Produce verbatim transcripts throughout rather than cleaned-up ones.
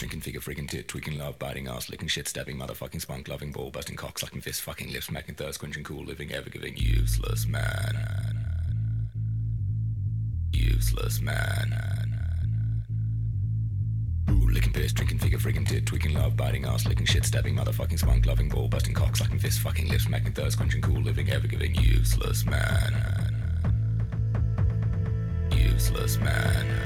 drinking figure, friggin' tit, tweaking love, biting ass, licking shit, stabbing, motherfucking spunk, loving ball, busting cock, sucking fist, fucking lips, smacking thirst, quenching cool, living, ever giving, useless man. Useless man. Ooh, licking piss, drinking figure, friggin' tit, tweaking love, biting ass, licking shit, stabbing, motherfucking spunk, loving ball, busting cock, sucking fist, fucking lips, smacking thirst, quenching cool, living, ever giving, useless man. Useless man.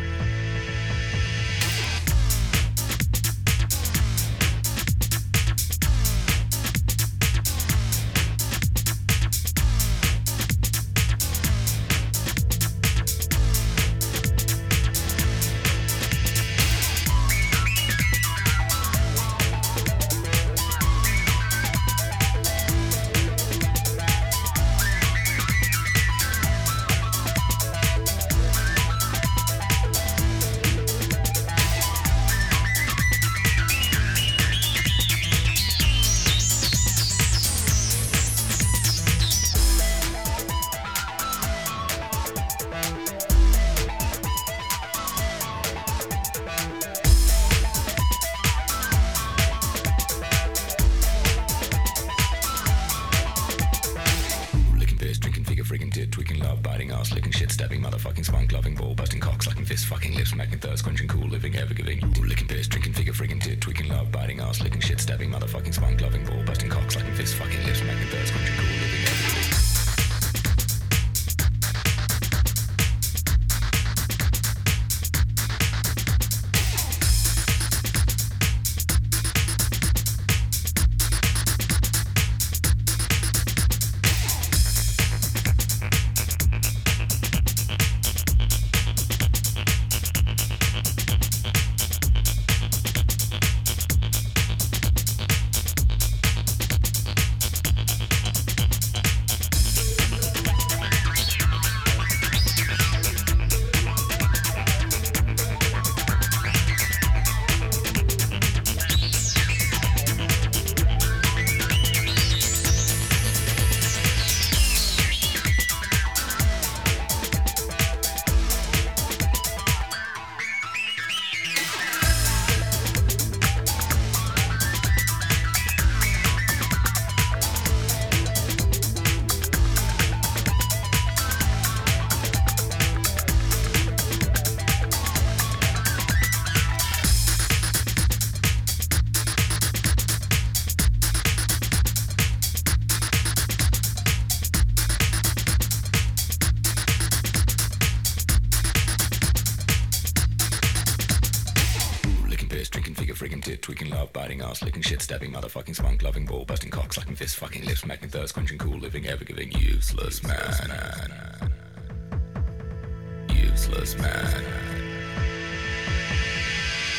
Friggin' tit, tweaking love, biting ass, licking shit, stabbing, motherfucking spunk, loving ball, busting cock, sucking fist, fucking lips, smacking thirst, quenching cool, living, ever giving. Ooh, licking piss, drinking figure, friggin' tit, tweaking love, biting ass, licking shit, stabbing, motherfucking spunk, loving ball, busting cock, sucking fist, fucking lips, smacking thirst, quenching cool, living, ever giving. Friggin' tit, tweaking love, biting ass, licking shit, stabbing, motherfucking spunk, loving ball, busting cock, sucking fist, fucking lips, smacking thirst, quenching cool, living, ever giving, useless man. Useless man.